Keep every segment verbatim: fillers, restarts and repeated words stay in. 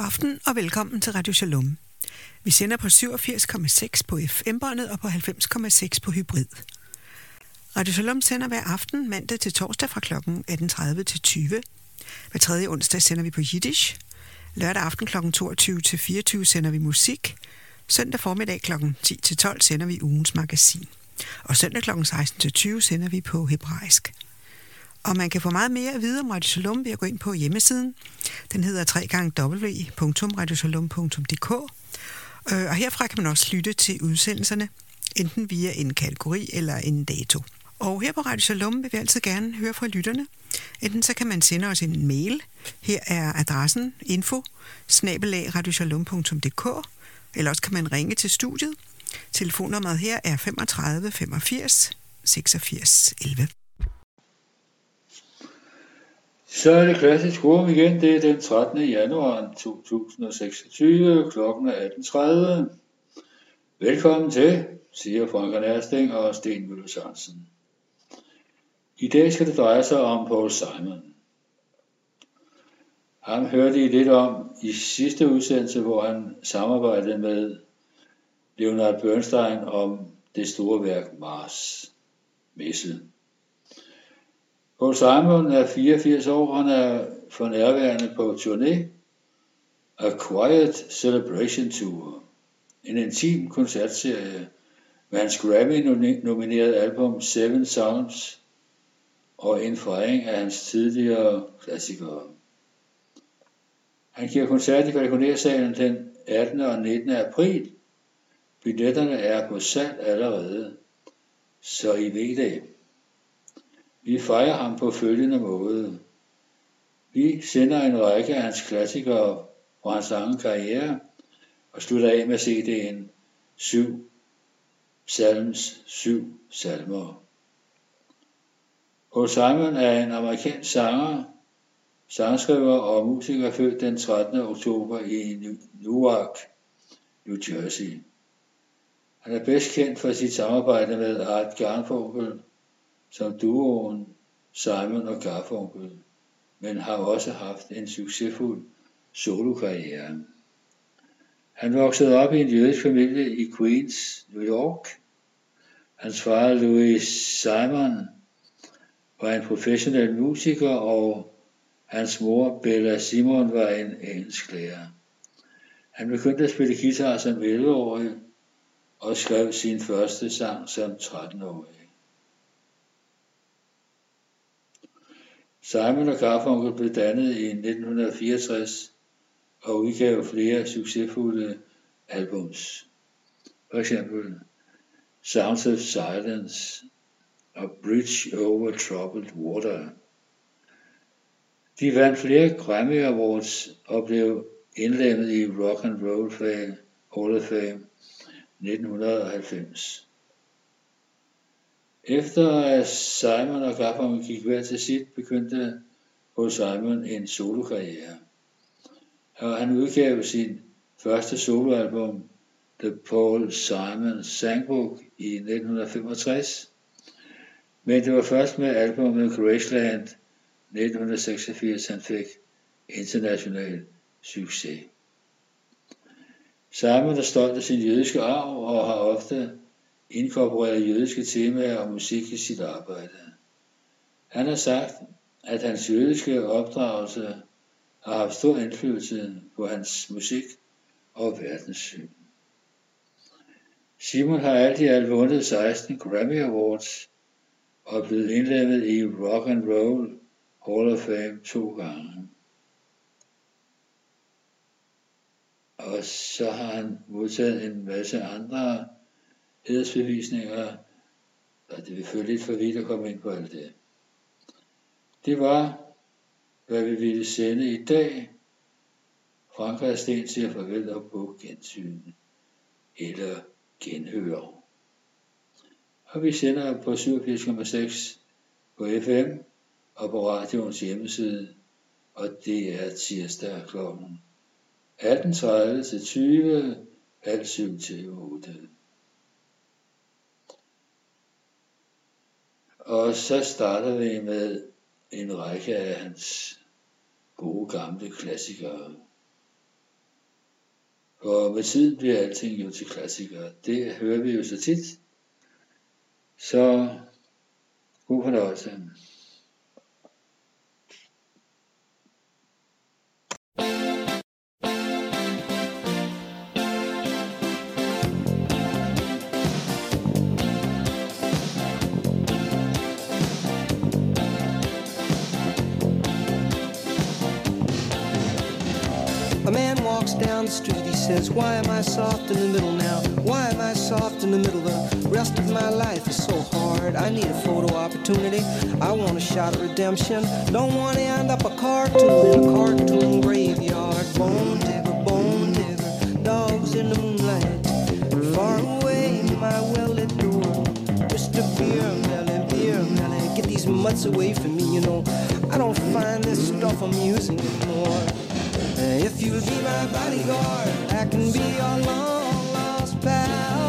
aften og velkommen til Radio Shalom. Vi sender på syvogfirs komma seks på F M-båndet og på halvfems komma seks på hybrid. Radio Shalom sender hver aften mandag til torsdag fra klokken atten tredive til tyve. Hver tredje onsdag sender vi på Yiddish. Lørdag aften klokken toogtyve til fireogtyve sender vi musik. Søndag formiddag klokken ti til tolv sender vi ugens magasin. Og søndag klokken seksten til tyve sender vi på hebraisk. Og man kan få meget mere at vide om Radio Shalom ved at gå ind på hjemmesiden. Den hedder w w w punktum radio shalom punktum d k. Og herfra kan man også lytte til udsendelserne, enten via en kategori eller en dato. Og her på Radio Shalom vil vi altid gerne høre fra lytterne. Enten så kan man sende os en mail. Her er adressen info bindestreg radioshalom punktum d k. Eller også kan man ringe til studiet. Telefonnummeret her er femogtredive femogfirs seksogfirs elleve. Så er det klassisk rum igen. Det er den trettende januar to tusind og seksogtyve. Klokken er atten tredive. Velkommen til, siger Frank Ersting og Sten Møller Sørensen. I dag skal det dreje sig om Paul Simon. Ham hørte I lidt om i sidste udsendelse, hvor han samarbejdede med Leonard Bernstein om det store værk Mars Messe. Paul Simon er fireogfirs år, han er for nærværende på turné, A Quiet Celebration Tour, en intim koncertserie med hans Grammy-nominerede album Seven Sounds og en fejring af hans tidligere klassikere. Han giver koncert i Falconer-salen den attende og nittende april. Billetterne er på salg allerede, så I ved det. Vi fejrer ham på følgende måde. Vi sender en række af hans klassikere fra hans lange karriere og slutter af med C D'en syv Psalms syv salmer. Paul Simon er en amerikansk sanger, sangskriver og musiker født den trettende oktober i Newark, New Jersey. Han er bedst kendt for sit samarbejde med Art Garfunkel som duoen Simon og Garfunkel, men har også haft en succesfuld solokarriere. Han voksede op i en jødisk familie i Queens, New York. Hans far, Louis Simon, var en professionel musiker, og hans mor, Bella Simon, var en engelsklærer. Han begyndte at spille guitar som elleve-årig og skrev sin første sang som tretten-årig. Simon og Garfunkel blev dannet i nitten fireogtres og udgav flere succesfulde albums. For eksempel Sounds of Silence og Bridge Over Troubled Water. De vandt flere Grammy Awards og blev indlemmet i Rock and Roll Hall of Fame nitten halvfems. Efter at Simon og Garfunkel gik hver til sit, begyndte Paul Simon en solokarriere. Han udgav sin første soloalbum, The Paul Simon Songbook, i nitten femogtres, men det var først med albumet Graceland nitten seksogfirs, han fik international succes. Simon er stolt af sin jødiske arv og har ofte inkorporeret jødiske temaer og musik i sit arbejde. Han har sagt, at hans jødiske opdragelse har haft stor indflydelse på hans musik og verdenssyn. Simon har alt i alt vundet seksten Grammy Awards og er blevet indlemmet i Rock and Roll Hall of Fame to gange. Og så har han modtaget en masse andre hædersbevisninger, og det vil følge lidt for vidt at komme ind på alt det. Det var, hvad vi ville sende i dag. Frank og Sten siger farvel og på gensyn eller genhør. Og vi sender på syvogfirs komma seks på F M og på radioens hjemmeside, og det er tirsdag klokken atten tredive til tyve, halv syv til otte. Og så starter vi med en række af hans gode gamle klassikere. Og med tiden bliver alting jo til klassikere. Det hører vi jo så tit. Så god fornøjelse. A man walks down the street, he says, why am I soft in the middle now? Why am I soft in the middle? The rest of my life is so hard. I need a photo opportunity. I want a shot at redemption. Don't want to end up a cartoon in a cartoon graveyard. Bone digger, bone digger, dogs in the moonlight. Far away, my well-lit door. Mister Beer Melly, Beer Melly, get these mutts away from me, you know. I don't find this stuff amusing anymore. If you'll be my bodyguard, I can be your long lost pal.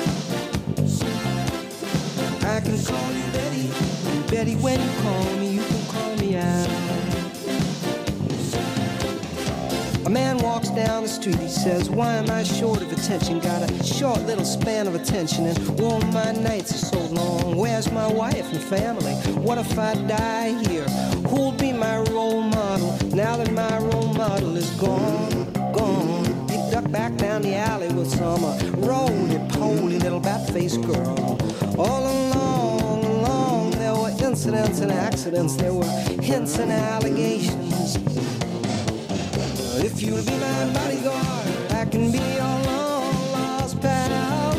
I can call you Betty, and Betty, when you call me, you can call me out. A man walks down the street, he says, why am I short of attention? Got a short little span of attention, and all my nights are so long. Where's my wife and family? What if I die here? Who'll be my role model now that my role model is gone, gone? He ducked back down the alley with some uh, roly-poly little bat-faced girl. All along, along, there were incidents and accidents, there were hints and allegations. If you'll be my bodyguard, I can be your long-lost pal.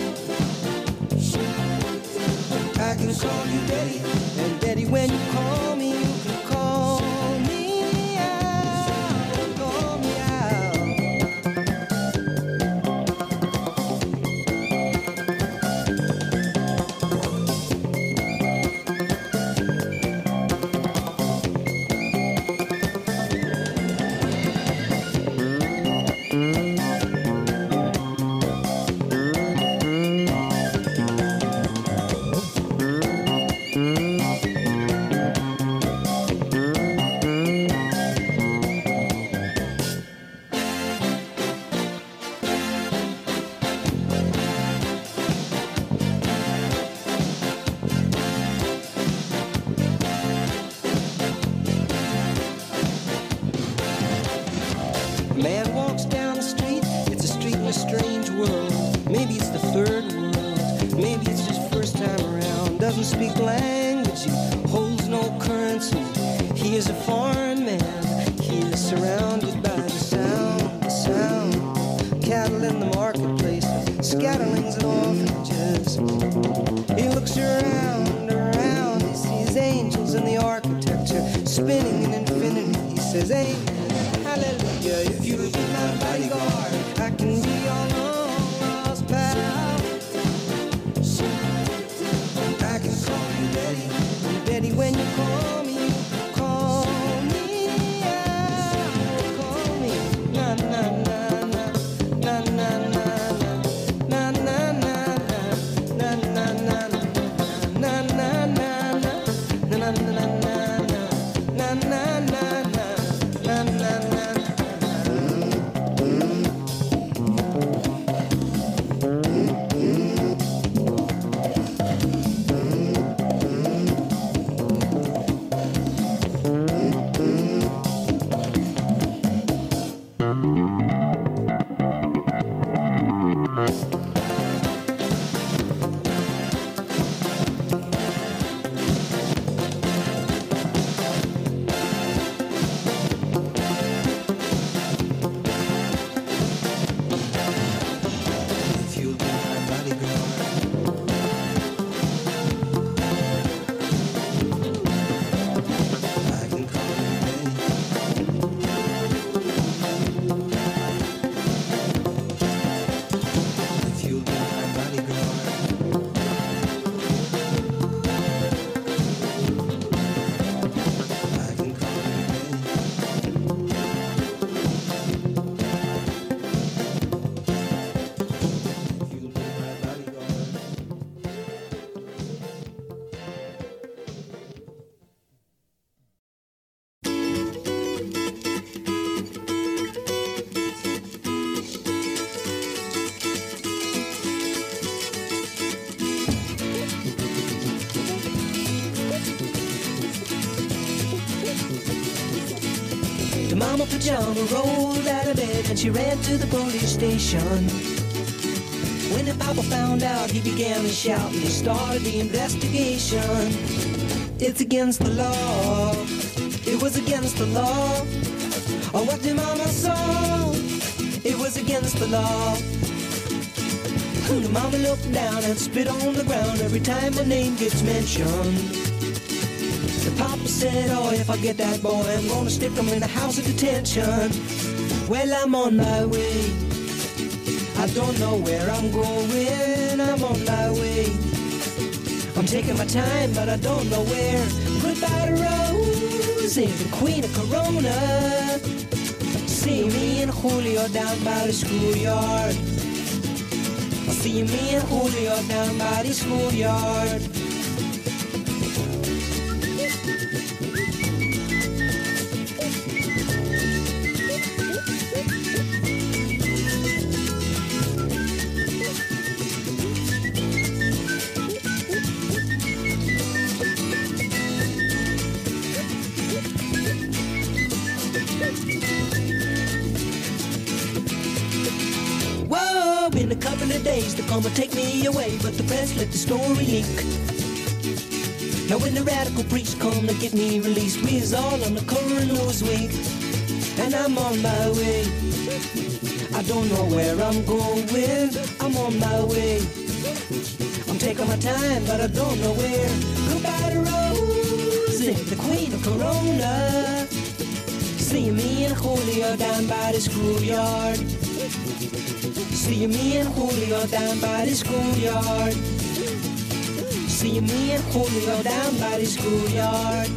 I can call you Betty, and Betty, when you call me, you can call me out, call me out. Speak language, he holds no currency. He is a foreign man. He is surrounded by the sound, the sound. Cattle in the marketplace, scatterlings and orphanages. He looks around, around. He sees angels in the architecture, spinning in infinity. He says, amen, hallelujah. If you'll be my bodyguard, I can be your long lost pal. Betty, when you call me, you call me out, call me, na na na na, na na na na, na na na na, na na na na, na na na na, na na na na, na na na na, na na. purple pajama, rolled out of bed and she ran to the police station. When the papa found out, he began to shout and he started the investigation. It's against the law. It was against the law. Oh, what the mama saw. It was against the law. The mama looked down and spit on the ground every time my name gets mentioned. The papa said, oh, if I get that boy, I'm gonna stick him in the house of detention. Well, I'm on my way. I don't know where I'm going. I'm on my way. I'm taking my time, but I don't know where. Goodbye to Rose, the queen of Corona. See me and Julio down by the schoolyard. See me and Julio down by the schoolyard. In a couple of days they're gonna take me away, but the press let the story leak. Now when the radical priest come to get me released, we is all on the coroner's week. And I'm on my way. I don't know where I'm going. I'm on my way. I'm taking my time, but I don't know where. Goodbye to Rose, the queen of Corona. See me and Julio down by the schoolyard. See me and Julio down by the schoolyard. See me and Julio down by the schoolyard.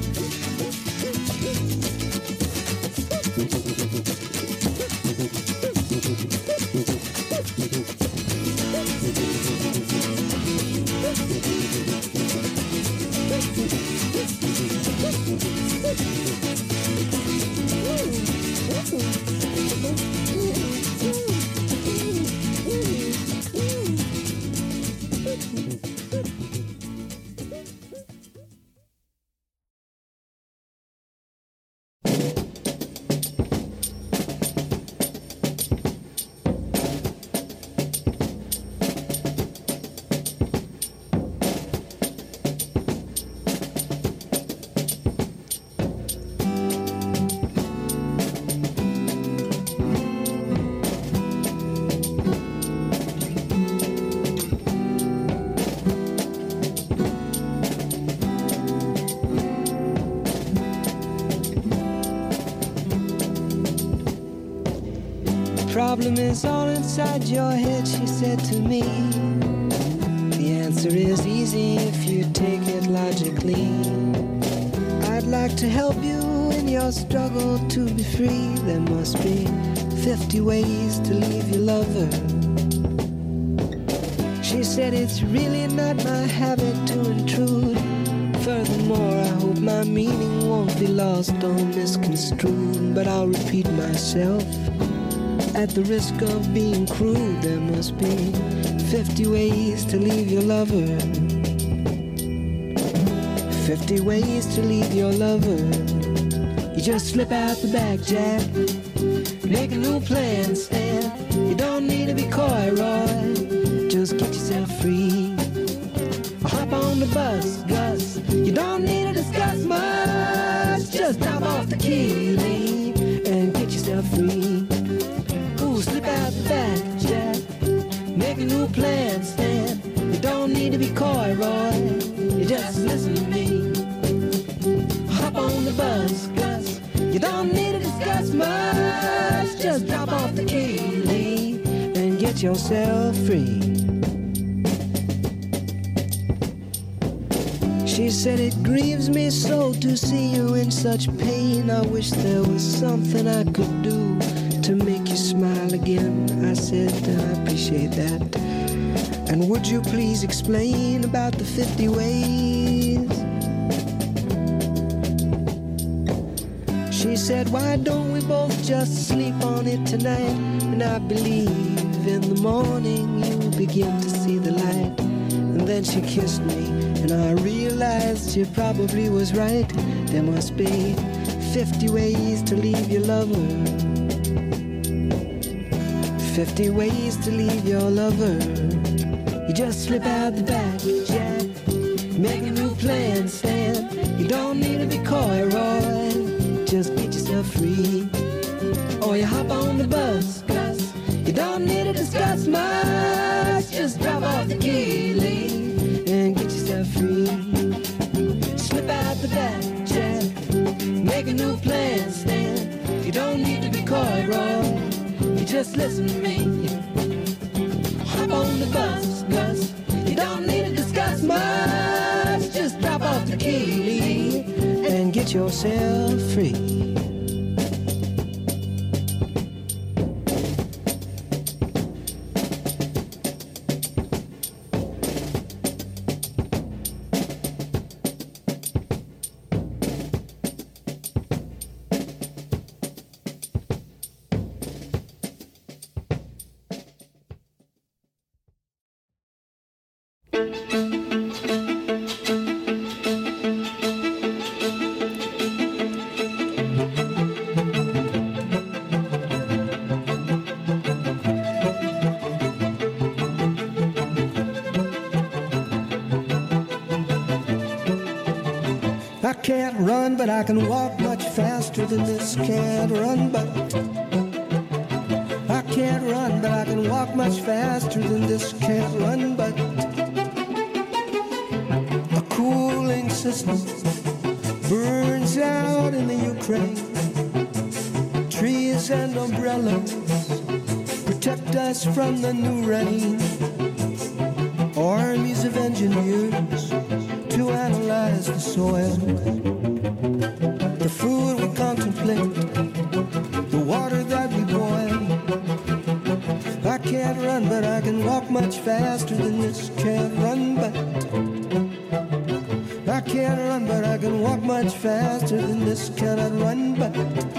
Problem is all inside your head, she said to me. The answer is easy if you take it logically. I'd like to help you in your struggle to be free. There must be fifty ways to leave your lover. She said it's really not my habit to intrude. Furthermore, I hope my meaning won't be lost or misconstrued. But I'll repeat myself. At the risk of being crude, there must be fifty ways to leave your lover. Fifty ways to leave your lover. You just slip out the back, Jack. Make a new plan, Stan. You don't need to be coy, Roy. Just get yourself free. Hop on the bus, Gus. You don't need to discuss much. Just drop off the key, Lee, and get yourself free. Slip out the back, Jack. Make a new plan, Stan. You don't need to be coy, Roy. You just listen to me. Hop on the bus, Gus. You don't need to discuss much. Just drop off the key, Lee, and get yourself free. She said it grieves me so to see you in such pain. I wish there was something I could do to make you smile again. I said, I appreciate that. And would you please explain about the fifty ways? She said, why don't we both just sleep on it tonight? And I believe in the morning you'll begin to see the light. And then she kissed me, and I realized she probably was right. There must be fifty ways to leave your lover. Fifty ways to leave your lover. You just slip out the back, Jack. Make a new plan, Stan. You don't need to be coy, Roy. Just get yourself free. Or you hop on the bus, Gus. You don't need to discuss much. Just drop off the key, Lee, and get yourself free. Slip out the back, Jack. Make a new plan, Stan. You don't need to be coy, Roy. You just listen to me. Hop on the bus, Gus. You don't need to discuss much. Just drop off the key and get yourself free. I can't run, but I can walk much faster than this. Can't run, but I can't run, but I can walk much faster than this. Can't run, but a cooling system burns out in the Ukraine. Trees and umbrellas protect us from the new rain. Armies of engineers to analyze the soil, the food we contemplate, the water that we boil. I can't run, but I can walk much faster than this. Can't run, but I can't run, but I can walk much faster than this. Cannot run, but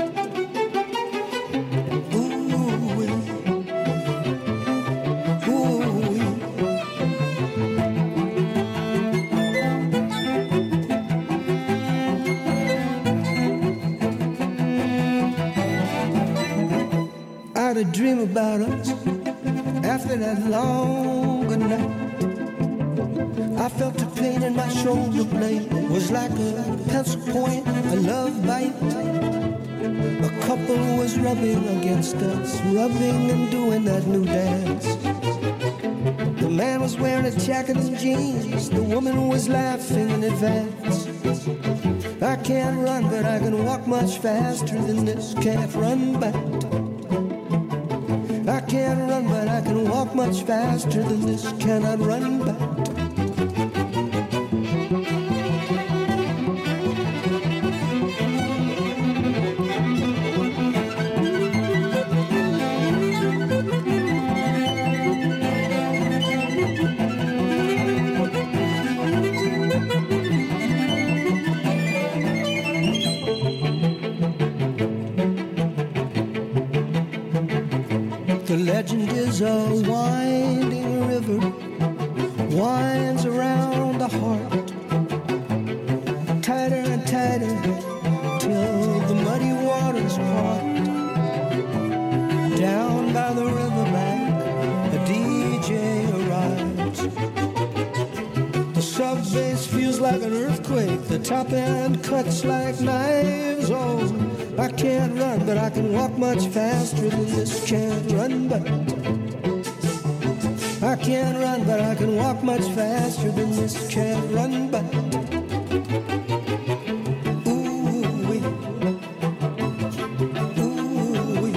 a dream about us after that long good night. I felt the pain in my shoulder blade. It was like a pencil point, a love bite. A couple was rubbing against us, rubbing and doing that new dance. The man was wearing a jacket and jeans. The woman was laughing in advance. I can't run, but I can walk much faster than this. Can't run, but I can't run, but I can walk much faster than this. Cannot run back. The legend is a winding river, winds around the heart, tighter and tighter, till the muddy waters part. Down by the riverbank, a D J arrives. The sub-bass feels like an earthquake, the top end cuts like knives. Oh, I can't run, but I can walk much faster than this. Can't run, but I can't run, but I can walk much faster than this. Can't run, but ooh-wee, ooh-wee.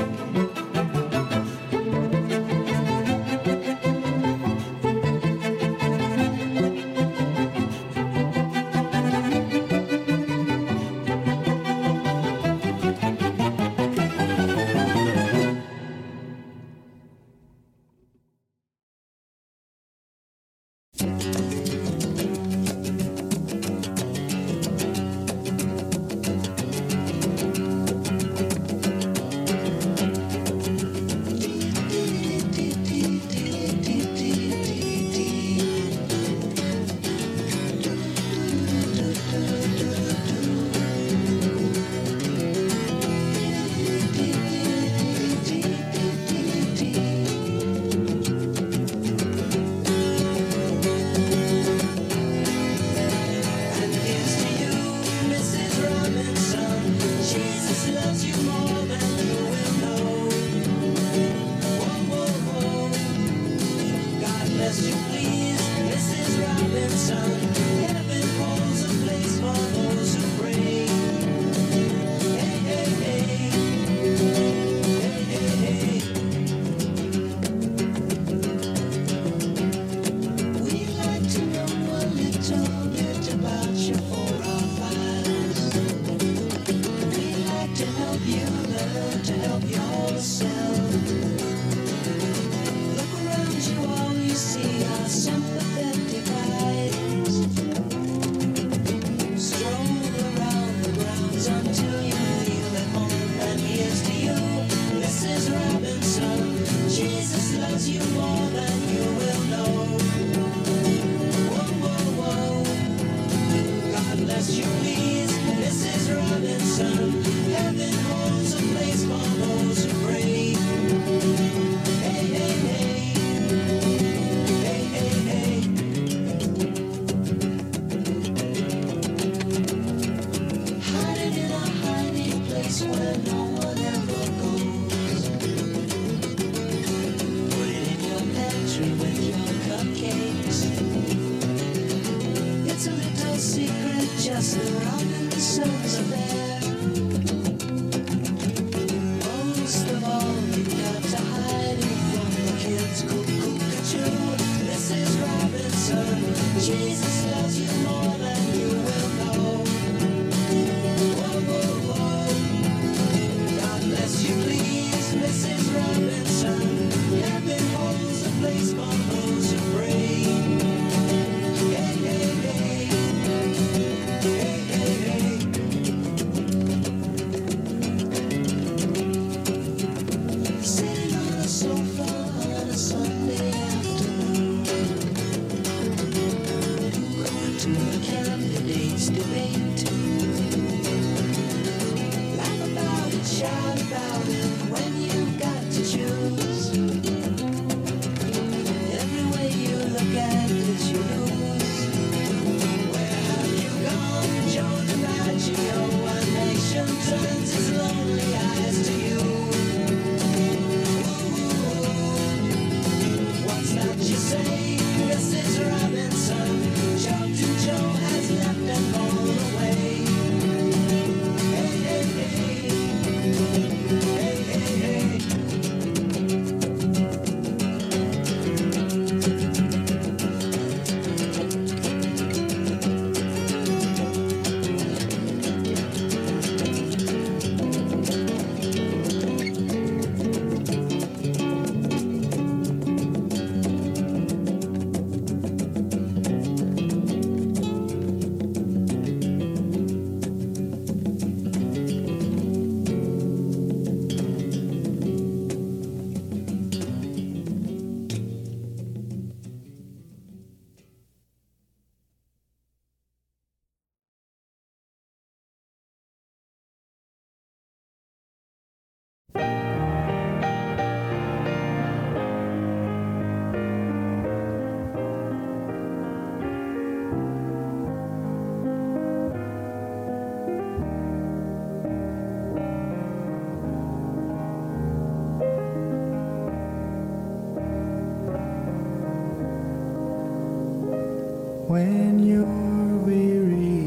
When you're weary,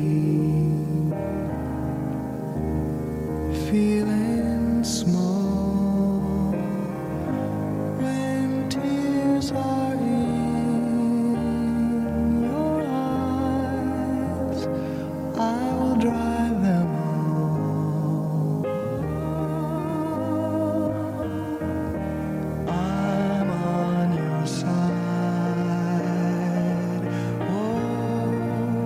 feeling small, when tears are in your eyes, I will dry them all. I'm on your side. Oh,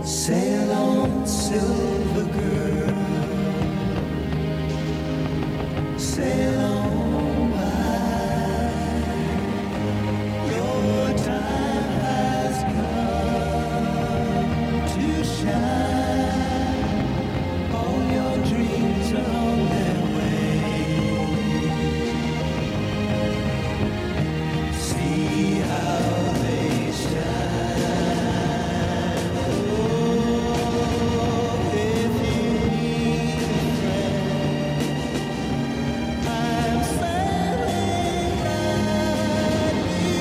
Sail on, silver girl. Sail on by. Your time has come to shine. All your dreams are on their way. See how they shine. Oh, if you need a friend, I'm sailing right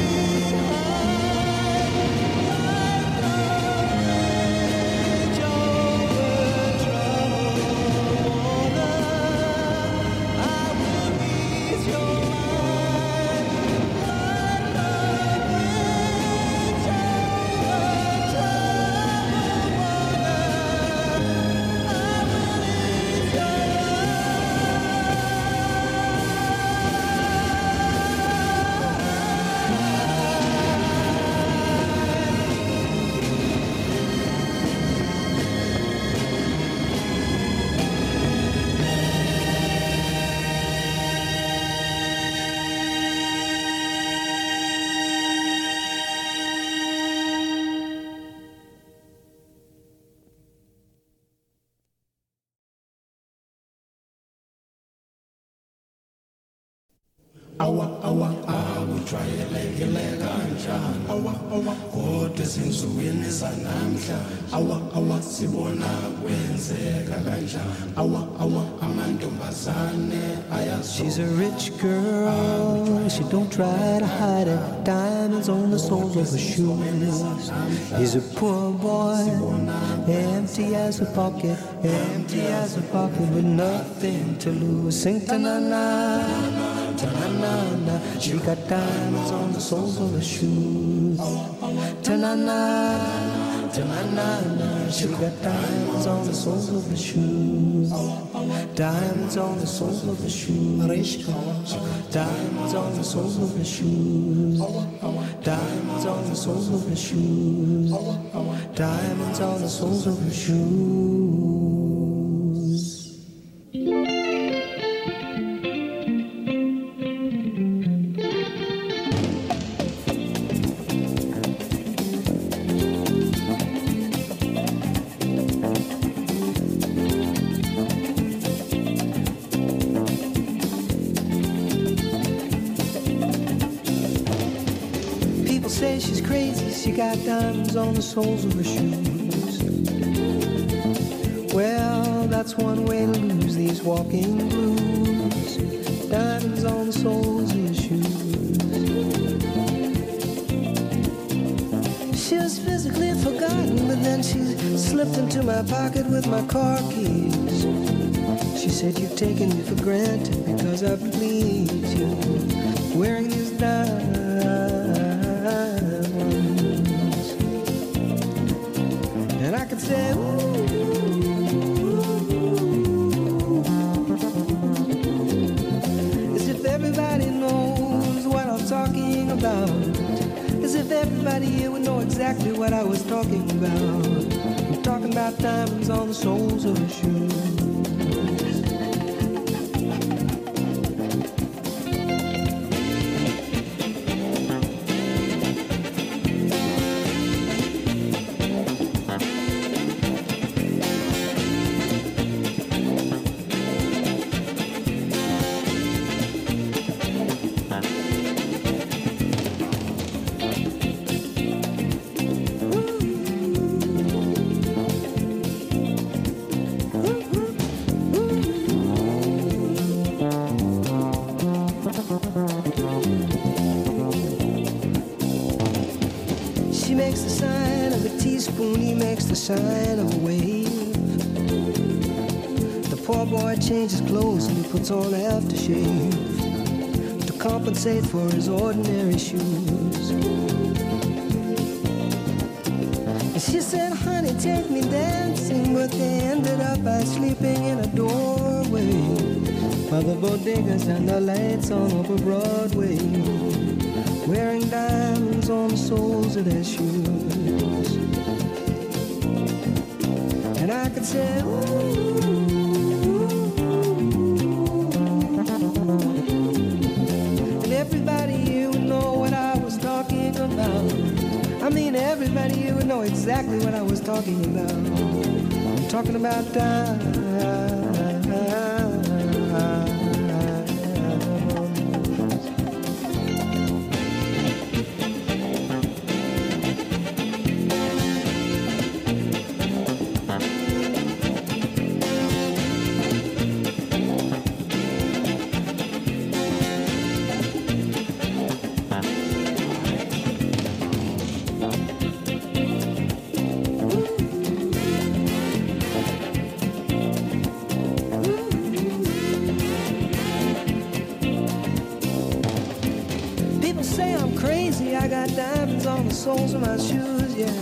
behind, like a bridge over troubled water. I will ease your mind, like a bridge over troubled water. I will ease your Awa, awa, awu jwayelekile kanjani? Awa, awa, kodwa ezinsukwini zanamhla. Awa, awa, sibona kwenzeka kanjani? Awa, awa, amantombazane ayazi. She's a rich girl, she don't try to hide it. Diamonds on the soles of her shoes. He's a poor boy, empty as a pocket, empty as a pocket with nothing to lose. Sing ta-na-na, ta-na-na-na. She got diamonds on the soles of her shoes. Ta-na-na, ta-na-na-na. She got diamonds on the soles of her shoes. Diamonds on the soles of her shoes. Diamonds on the soles of her shoes. Diamonds on the soles of her shoes. Diamonds on the soles of her shoes. People say she's crazy, she got diamonds on the soles of her shoes. Well, that's one way to lose these walking blues. Diamonds on the soles of her shoes. She was physically forgotten, but then she slipped into my pocket with my car keys. She said, you've taken me for granted because I please you, wearing these diamonds. And I could say, ooh, as if everybody knows what I'm talking about, as if everybody here would know exactly what I was talking about. I'm talking about diamonds on the soles of her shoes. She makes the sign of a teaspoon, he makes the sign of a wave. The poor boy changes clothes and he puts on aftershave to compensate for his ordinary shoes. And she said, honey, take me dancing, but they ended up by sleeping in a doorway by the bodegas and the lights on over Broadway, wearing diamonds on the soles of their shoes. and I could say, ooh. And everybody here would know what I was talking about. I mean, everybody here would know exactly what I was talking about. I'm talking about time. Soles of my shoes, yeah.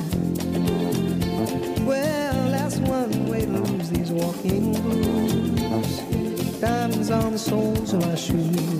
Well, that's one way to lose these walking blues. Diamonds on the soles of my shoes.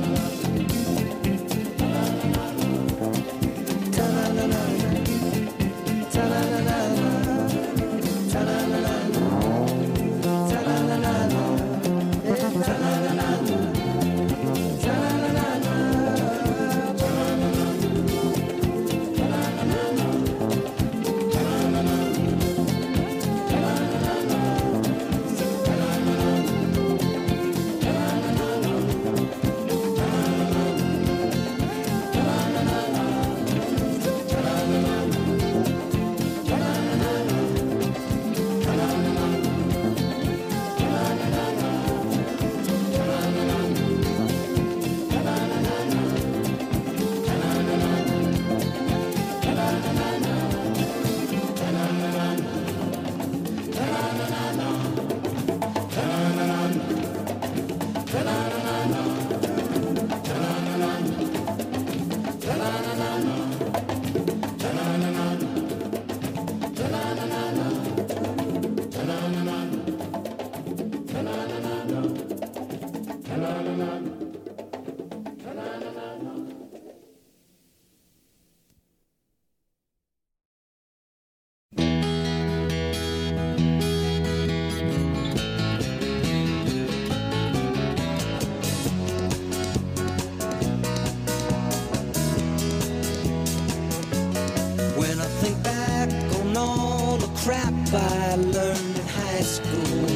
I learned in high school.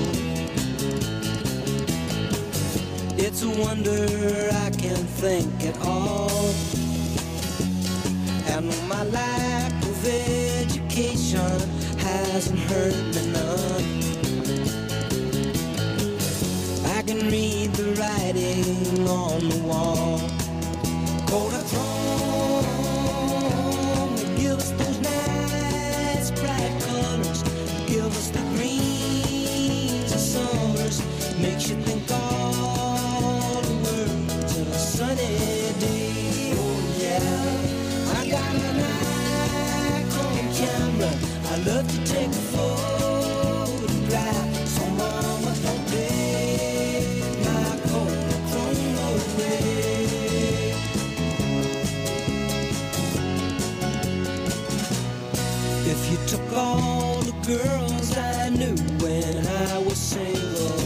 It's a wonder I can think at all. And my lack of education hasn't hurt me none. I can read the writing on the wall. Kodachrome, they give us those nice bright colors. Give us the greens of summers. Makes you think all the words in a sunny day. Oh yeah, I got an Nikon camera. I love to take a photograph. So mama, don't take my Kodachrome away. If you took all the girls I knew when I was single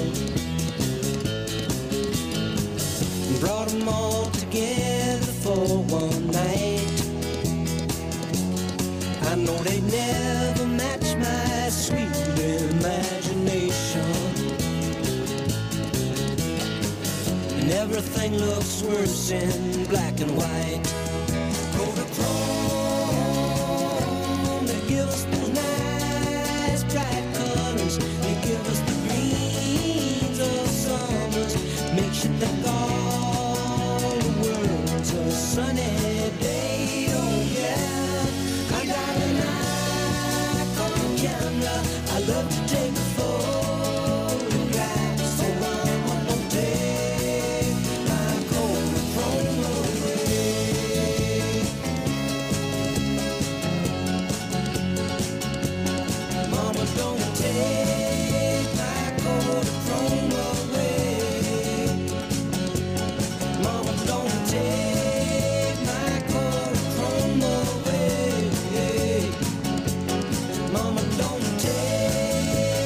and brought them all together for one night, I know they'd never match my sweet imagination. And everything looks worse in black and white. Kodachrome, they give us those nice bright colors. They give us the greens of summers. Makes you think all the world's a sunny day. Oh yeah, I got an Nikon camera. I love to take a photograph. So mama, don't take my Kodachrome away. Mama, don't take my Kodachrome away. Mama, don't take my Kodachrome away. Mama, don't take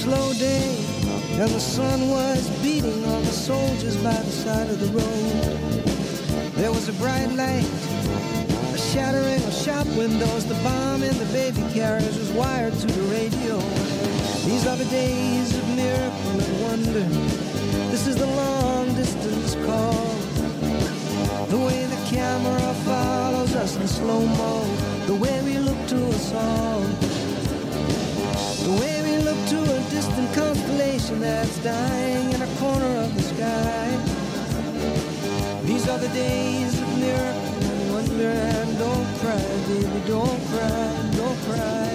slow day, and the sun was beating on the soldiers by the side of the road. There was a bright light, a shattering of shop windows. The bomb in the baby carriage was wired to the radio. These are the days of miracle and wonder. This is the long distance call. The way the camera follows us in slow-mo. The way we look to a song. The way we look to a distant constellation that's dying in a corner of the sky. These are the days of miracle and wonder. And don't cry, baby, don't cry, don't cry.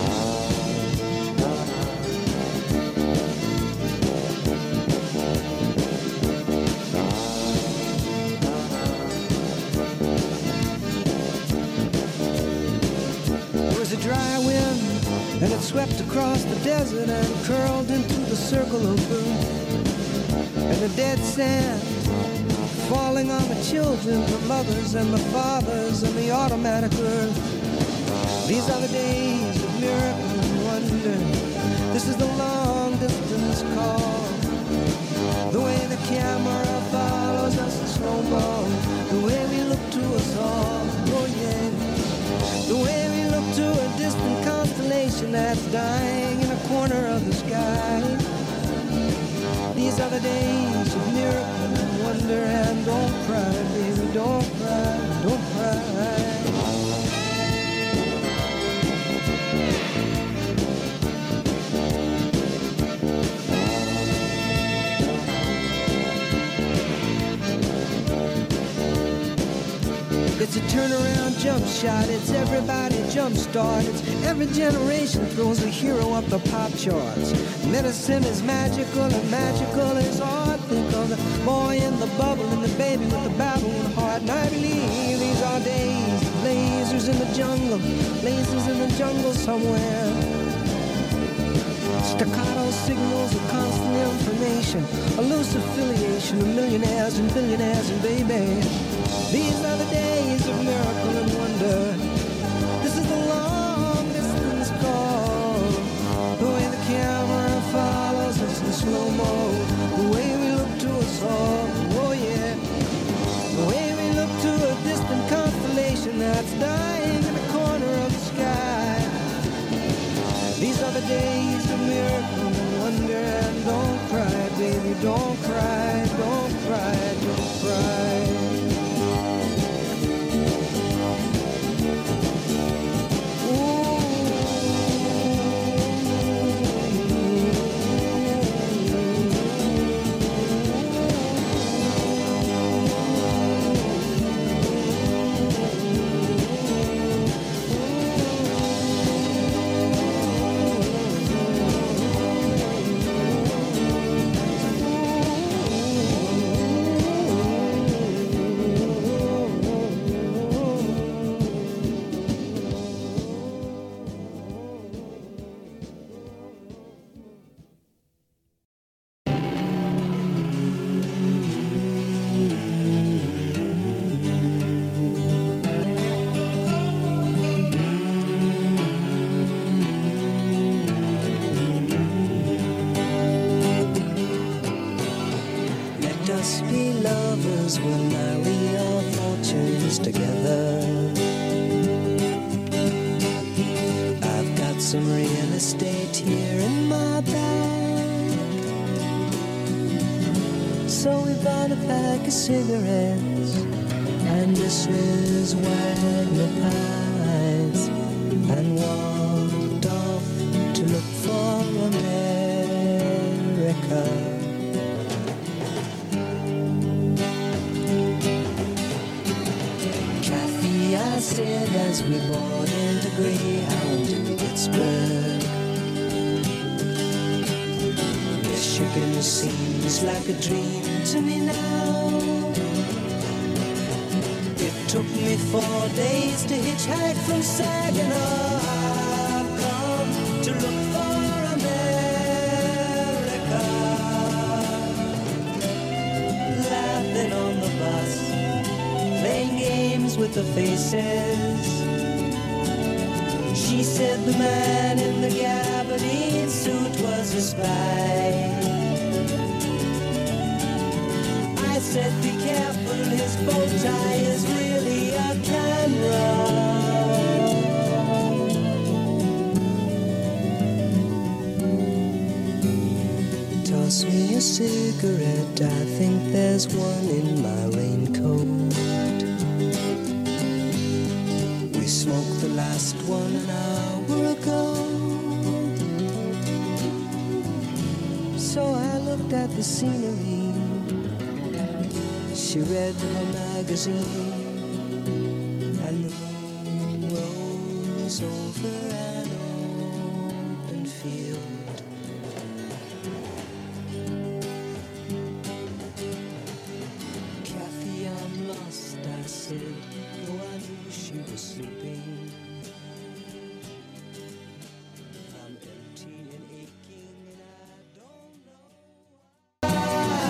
There was a dry wind, and it swept across the desert and curled into the circle of blue. And the dead sand falling on the children, the mothers and the fathers and the automatic earth. These are the days of miracle and wonder. This is the long distance call. The way the camera follows us in slow-mo. The way we look to a song, oh yeah. The way we look to a distant constellation that's dying in a corner of the sky. These are the days of miracle and wonder. And don't cry, baby, don't cry, don't cry. It's a turnaround jump shot, it's everybody jump start. It's every generation throws a hero up the pop charts. Medicine is magical and magical is art. Think of the boy in the bubble and the baby with the babbling heart. And I believe these are days of lasers in the jungle, lasers in the jungle somewhere. Staccato signals of constant information, a loose affiliation of millionaires and billionaires and baby. These are the days of miracle and wonder. This is the long distance call. The way the camera follows us in slow-mo. The way we look to a song, oh yeah. The way we look to a distant constellation that's dying in the corner of the sky. These are the days of miracle and wonder. And don't cry, baby, don't cry, don't cry, don't cry. We'll marry our fortunes together. I've got some real estate here in my bag, so we bought a pack of cigarettes and Missus Wagner pies and walked off to look for America. I said as we boarded a Greyhound in Pittsburgh, Michigan seems like a dream to me now. It took me four days to hitchhike from Saginaw. I've come to look for America. Laughing on the bus, playing games with the faces. She said the man in the gabardine suit was a pass by. I said, be careful, his bow tie is really a camera. Toss me a cigarette, I think there's one in my raincoat. We smoked the last one an hour ago. So I looked at the scenery. She read her magazine, and the moon rose over an open field. Kathy, I'm lost, I said, though I knew she was sleeping. I'm empty and aching, and I don't know.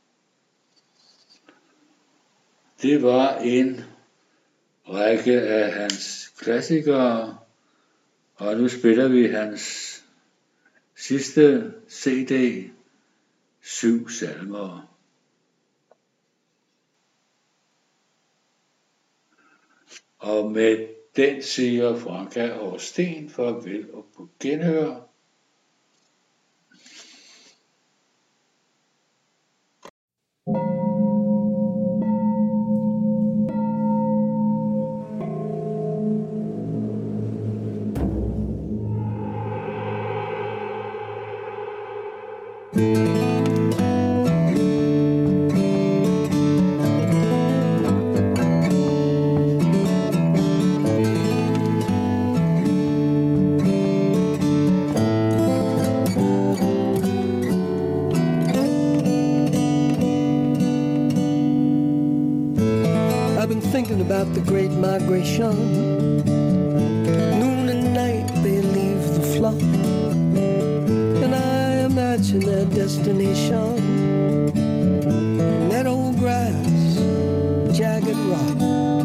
Det var en række af hans klassikere, og nu spiller vi hans sidste C D, Syv salmer. Og med den siger Franka og Sten farvel og på genhør. About the great migration, noon and night they leave the flock, and I imagine their destination, meadow grass, jagged rock.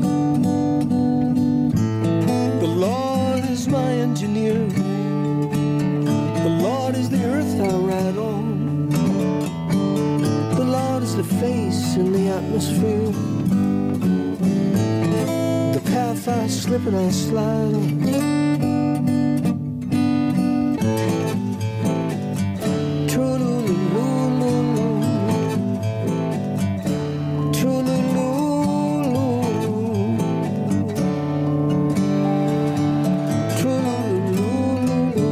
The Lord is my engineer, the Lord is the earth I ride on, the Lord is the face in the atmosphere. Path I slip and I slide on. True-loo-loo-loo-loo. True-loo-loo-loo. True-loo-loo-loo-loo.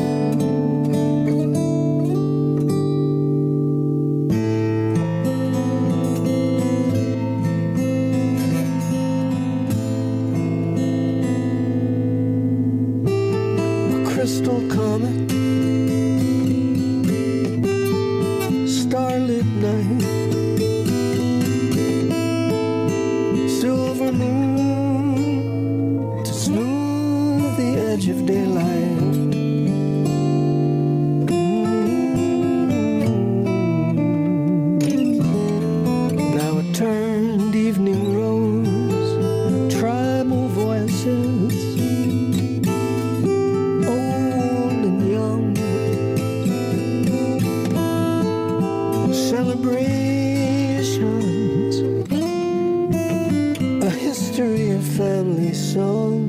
Crystal comet, starlit night, silver moon to smooth the edge of daylight. Mm-hmm. Now a turned evening rose, tribal voices. Celebrations, a history of family song.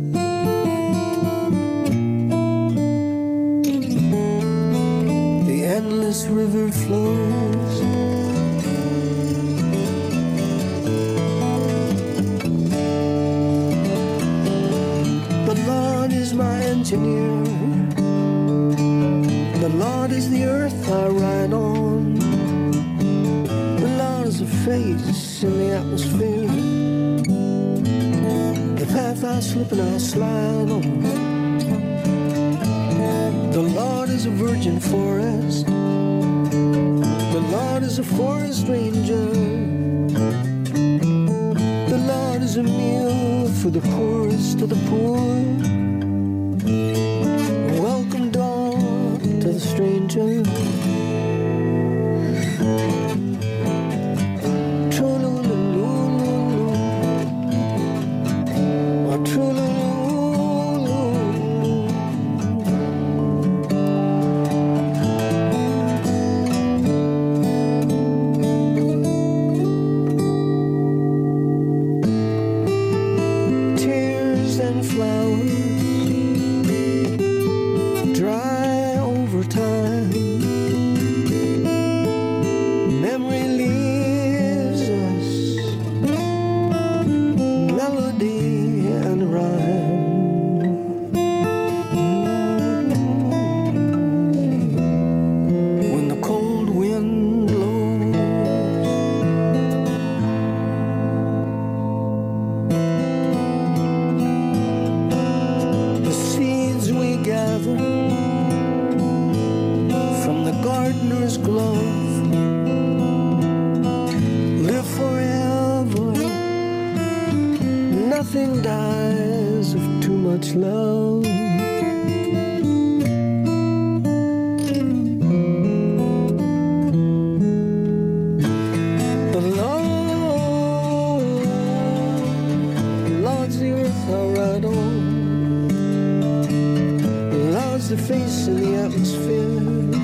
The endless river flows. The Lord is my engineer. The Lord is the earth I ride on. A face in the atmosphere. The path I slip and I slide on. The Lord is a virgin forest. The Lord is a forest ranger. The Lord is a meal for the poorest of the poor. Welcome dawn to the stranger. over time. Memory leaves us melody and rhyme. When the cold wind blows, the seeds we gather from the gardener's glove live forever. Nothing dies of too much love. The Lord, Lord's the earth I ride on, Lord's the face in the atmosphere,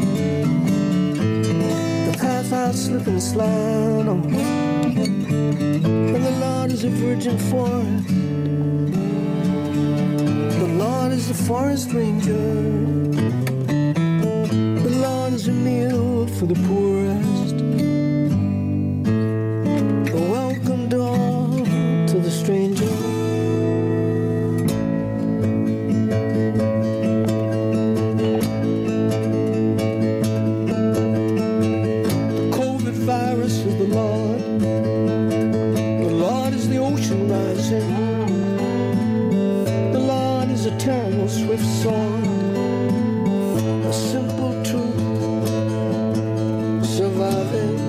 the path I slip and slide on. And the Lord is a virgin forest, the Lord is the forest ranger, the Lord is a meal for the poorest, a welcome door to the stranger. The COVID virus is the Lord, the Lord is the ocean rising, the Lord is a terrible swift sword, a simple truth surviving.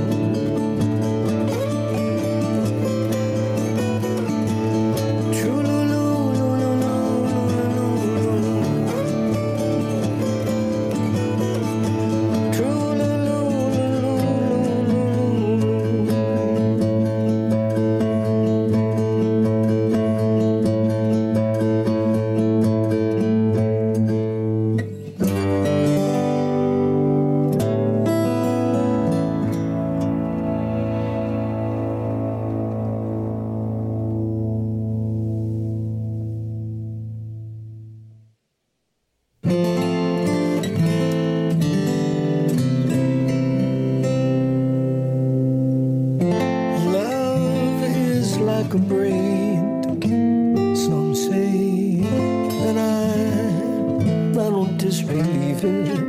Love is like a braid, some say, and I, I don't disbelieve it.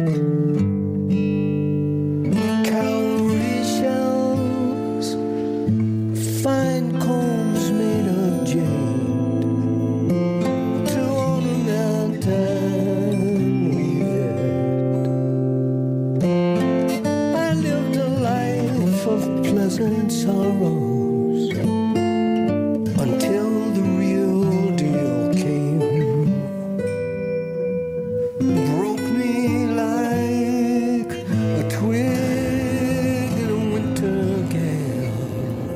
Cowrie shells, fine combs made of jade, to ornament and weave it. I lived a life of pleasant sorrows until the real deal came, broke me like a twig in a winter gale,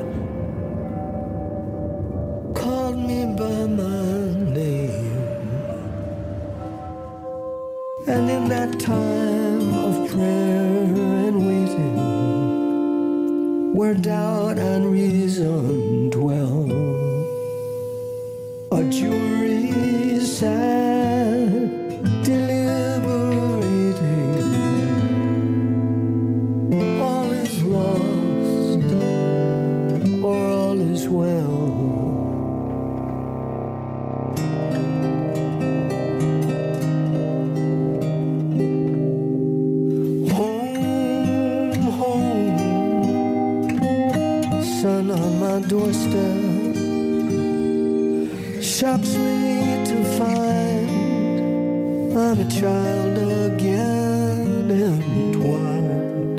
called me by my name. And in that time of prayer and waiting, where doubt and reason dwell, a jury sat deliberating. All is lost, or all is well. Home, home, sun on my doorstep shocks me to find I'm a child again, entwined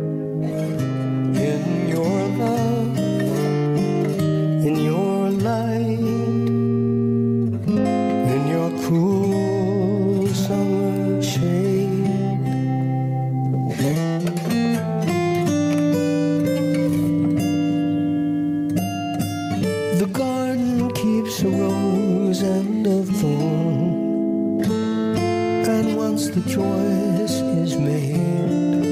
in your love, in your light, in your cool summer shade. The garden keeps a rose and a thorn, and once the choice is made,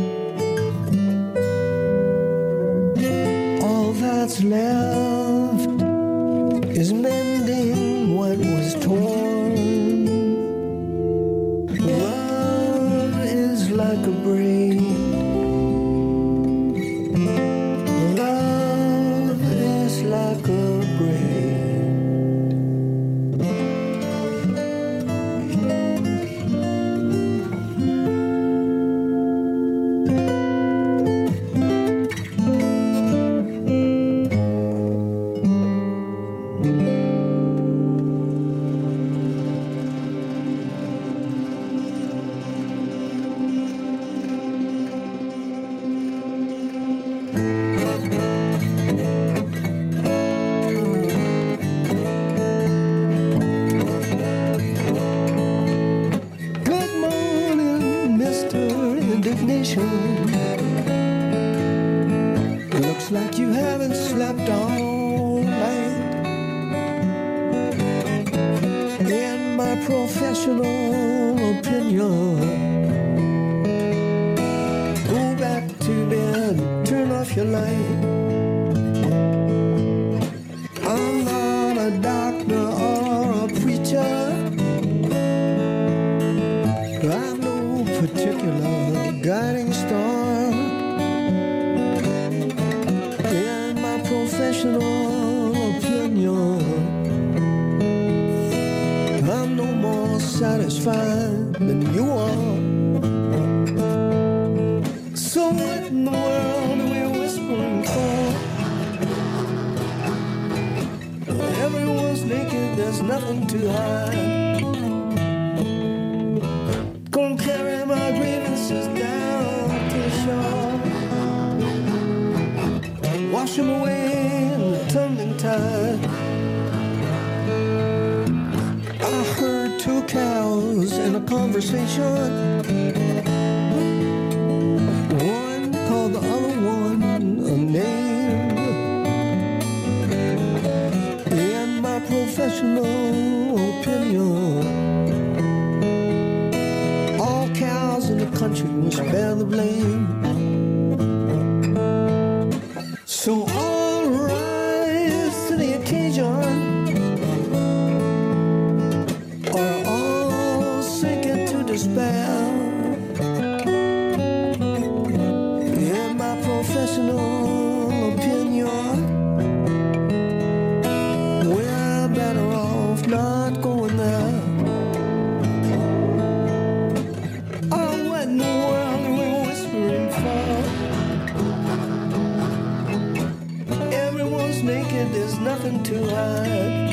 all that's left is mending what was torn. Love indignation. Looks like you haven't slept all night. In my professional opinion, go back to bed, turn off your light. I'm not a doctor or a preacher. I've no particular guiding star. In my professional opinion, I'm no more satisfied than you are. So what in the world are we whispering for? Everyone's naked, there's nothing to hide. Gonna carry my grievances down to the shore, wash them away in the tumbling tide. I heard two cows in a conversation. One called the other one a name. In my professional opinion, all cows in the country must bear the blame. So all rise to the occasion, or all sink into despair. In my professional opinion, we're better off not going there. Oh, what in the world are we whispering for? Everyone's naked, there's nothing to hide.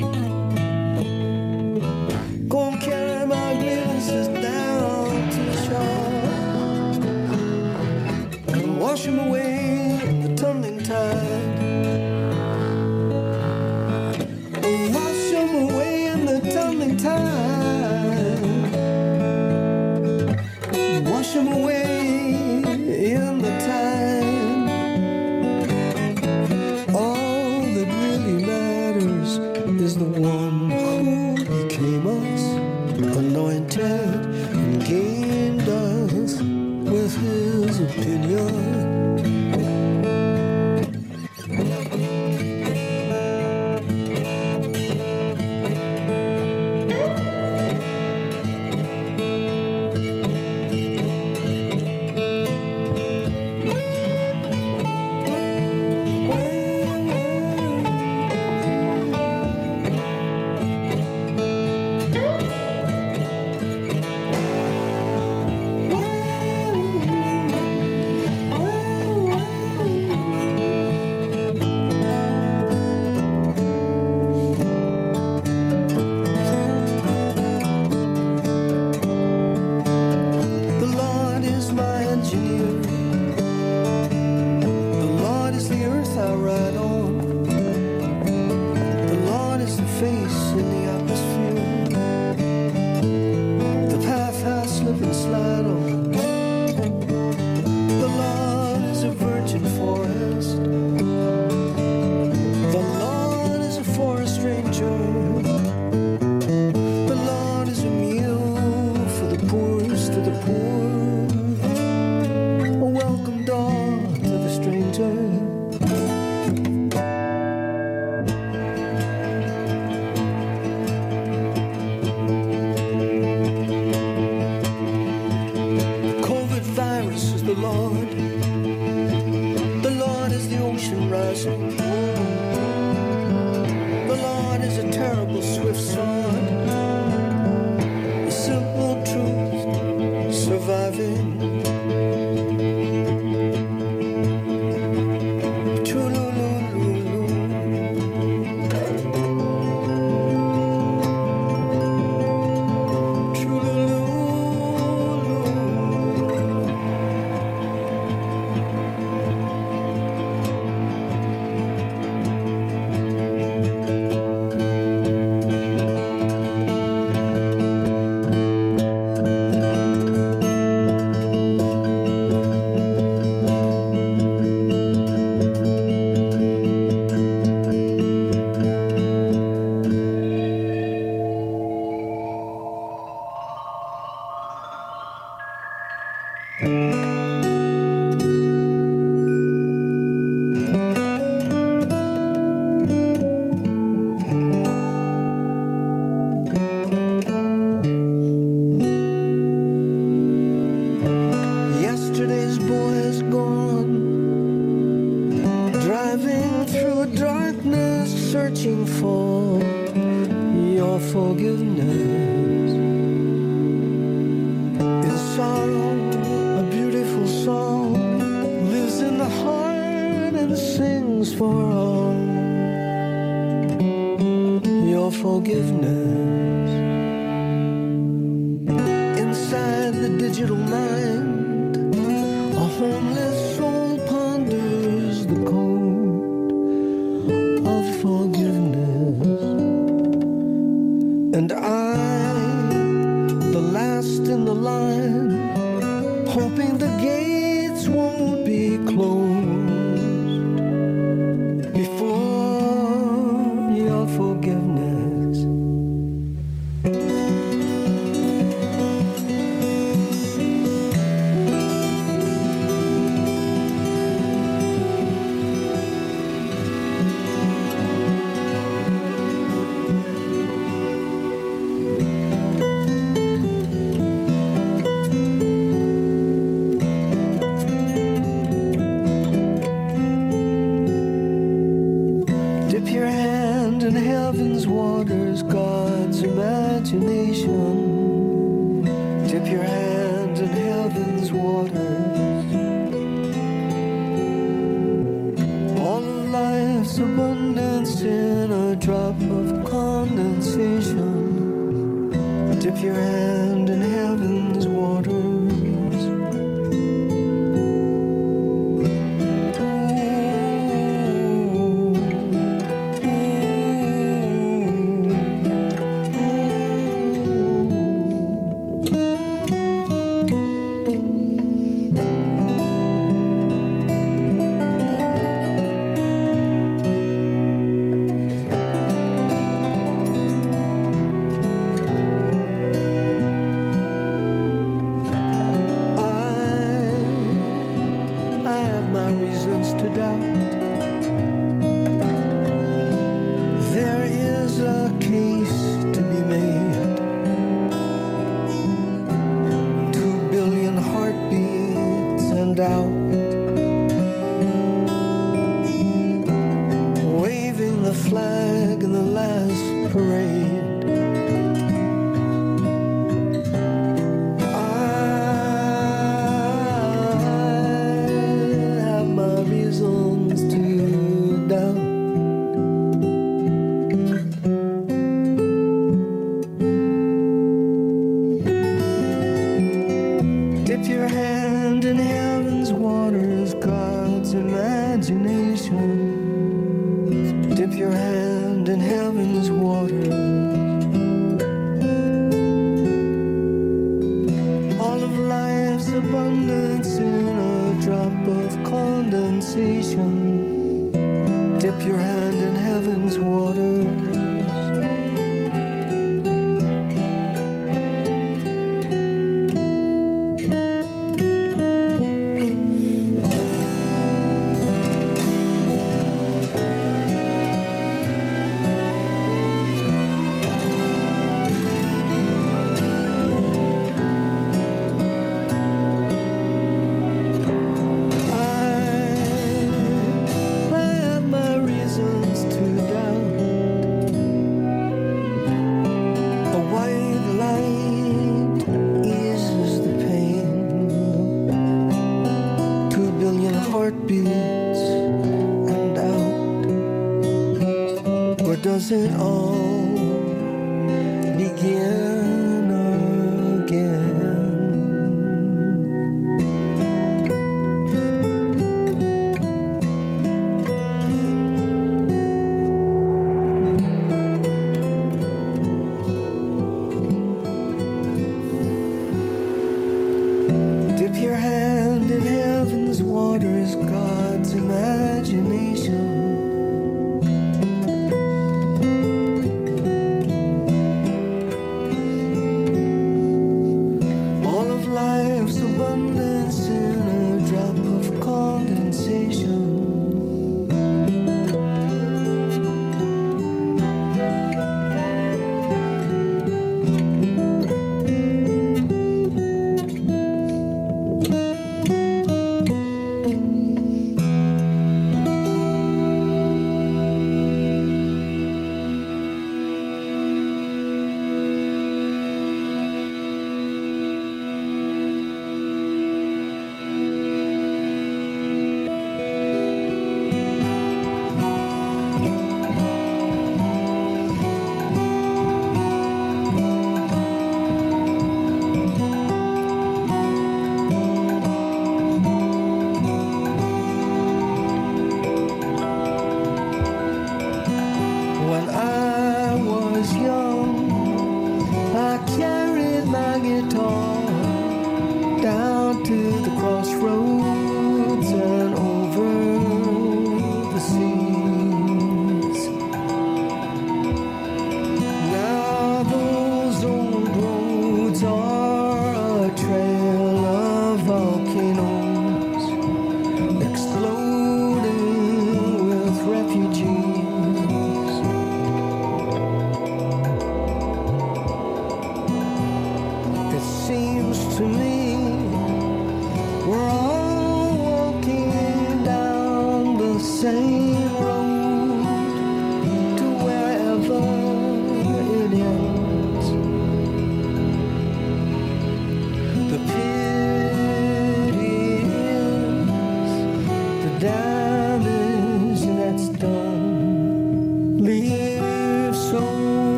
Gonna carry my grievances down to the shore and wash them away in the tumbling tide. Wash them away in the tumbling tide. Wash them away in the tide. All that really matters is the one who became us, anointed and gained us with his opinion. Yesterday's boy is gone, driving through darkness, searching for your forgiveness. In sorrow, a beautiful song lives in the heart and sings for all your forgiveness. Inside the digital mind, a homeless soul ponders the code of forgiveness. And I, the last in the line, hoping the gates won't be closed before your forgiveness. Dip your hand in heaven's waters, God's imagination. Dip your hand in heaven's waters. All of life's abundance in a drop of condensation. Dip your hand in heaven's waters. Does it all begin again? Dip your hand in heaven's waters, God's imagination. Abundance missing a drop of condensation.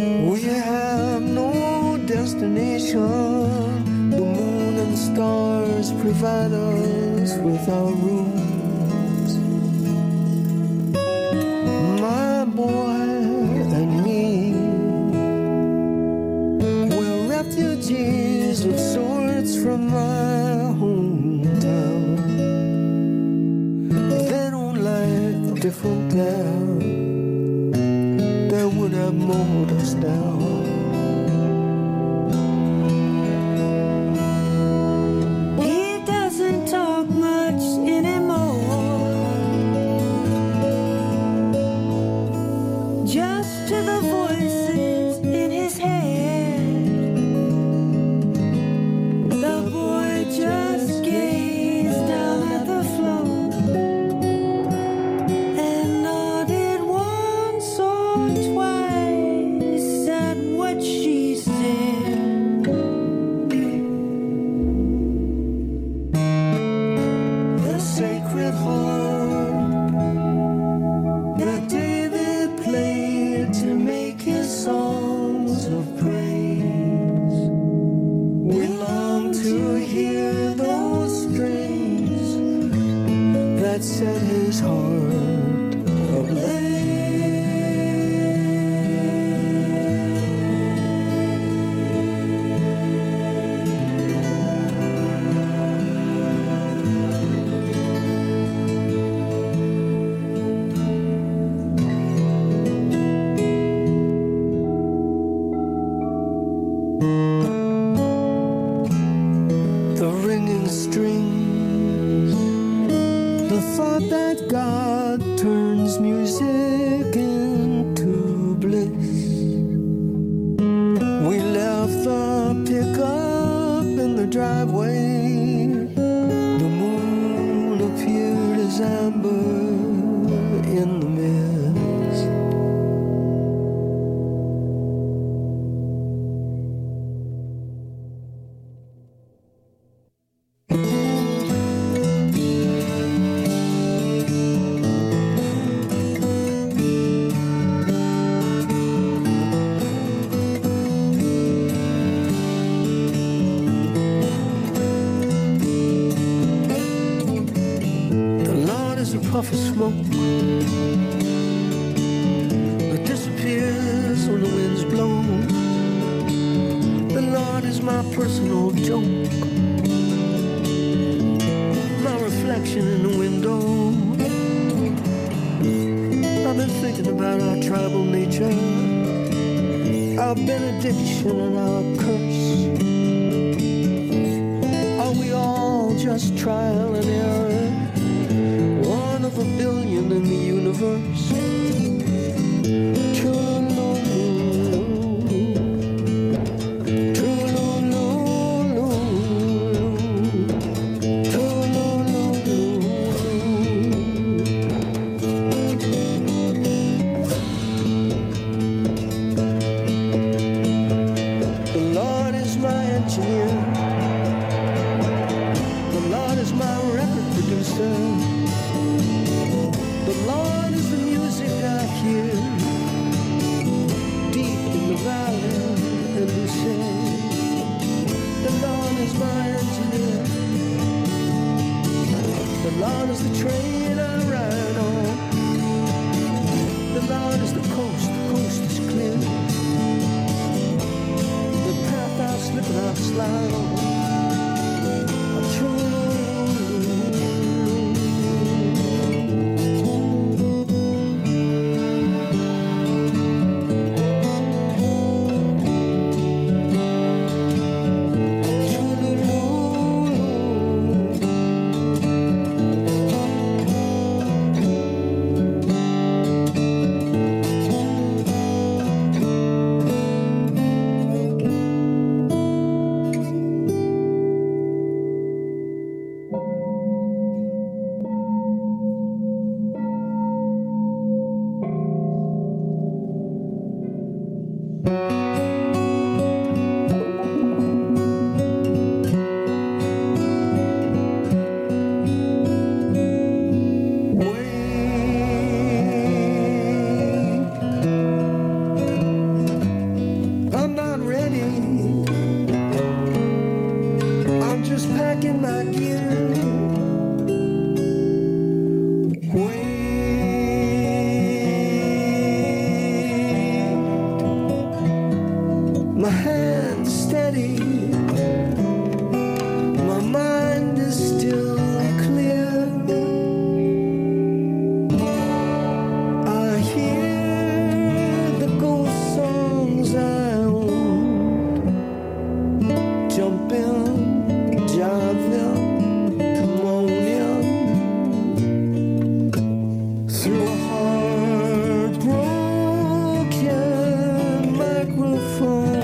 destination, the moon and stars stars provide us with our rooms. My boy and me, we're refugees of sorts from my hometown. They don't like the different town that would have mowed us down. Set his heart ablaze. The ringing strings, the thought that God turns music into bliss. We left the pickup in the driveway. The moon appeared as amber in the mist. Puff of smoke that disappears when the wind's blown. The Lord is my personal joke, my reflection in the window. I've been thinking about our tribal nature, our benediction and our curse. Are we all just trial and error? One of a billion in the universe. The Lord is my engineer. The Lord is my record producer. The Lord is the music I hear deep in the valley and the shade. The Lord is my engineer. The Lord is the train I ride on. The Lord is the coast, the coast is clear. The path I slip and I slide on. I'm true. back in my gear. Wait, my hand's steady, my mind is still clear. I hear the ghost songs I own, jumping, jiving, moaning through a heartbroken microphone.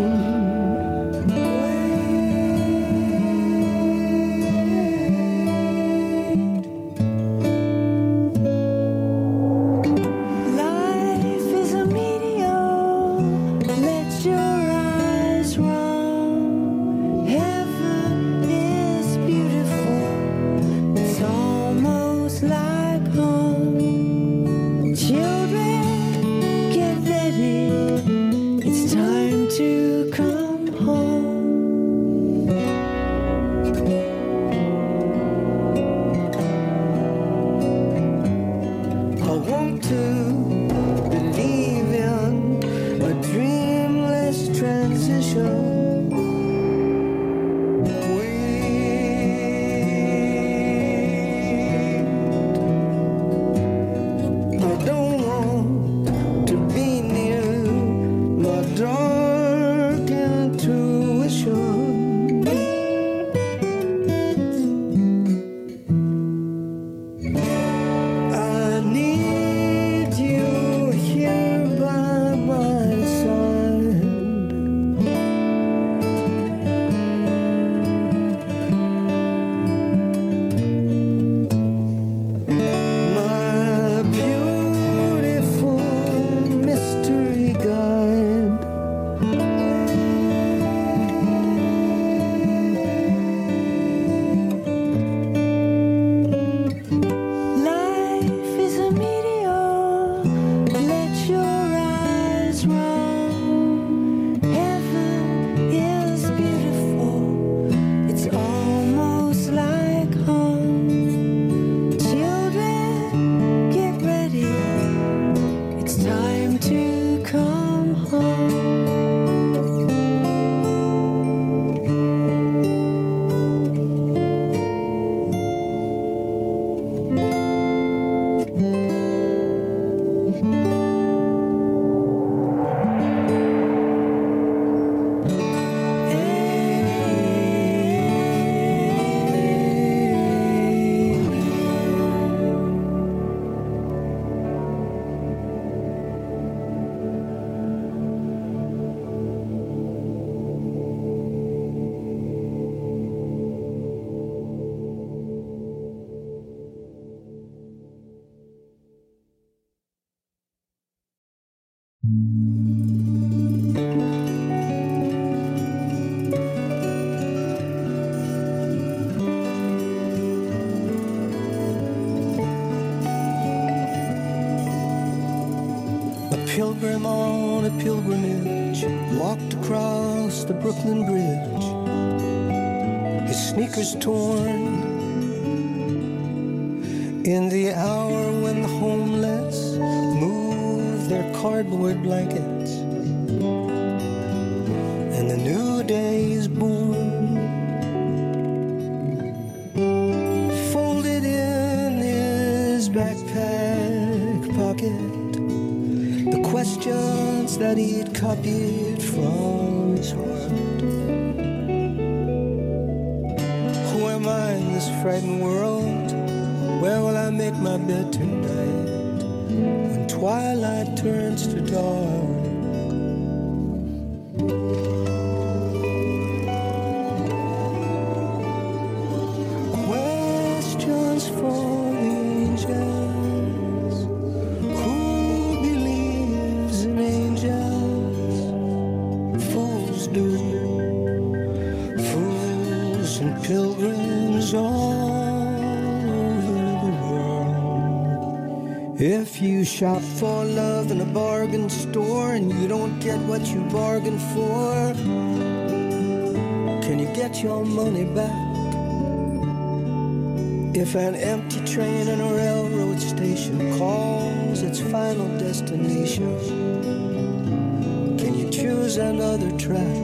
Life is a meteor, let your eyes roam. Heaven is beautiful, it's almost like home. Children, get ready, it's time to come home. I want to believe in a dreamless transition. Wait, I don't want to be near my dark intuition. I need you here by my side. My beautiful mystery guide. Life is a meteor, let your eyes roam. Heaven is beautiful, it's almost like home. Children, get ready, it's time to come home. A pilgrim on a pilgrimage walked across the Brooklyn Bridge, his sneakers torn. In the hour when the homeless move their cardboard blankets and the new day is born, folded in his backpack pocket, the questions that he'd copied from his heart. Who am I in this frightened world? Where will I make my bed tonight when twilight turns to dark? Questions for the angels. Who believes in angels? Fools do. Fools and pilgrims all over the world. If you shop for love in a bargain store and you don't get what you bargained for, can you get your money back? If an empty train in a railroad station calls its final destination, can you choose another track?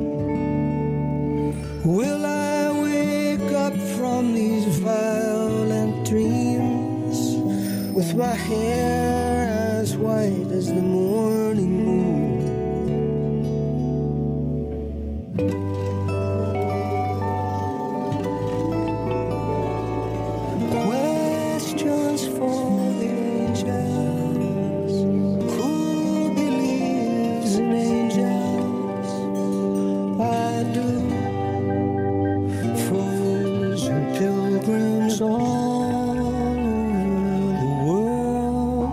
Will I wake up from these violent dreams with my hair as white as the morning moon? Questions for the angels. Who believes in angels? I do. Fools and pilgrims all over the world.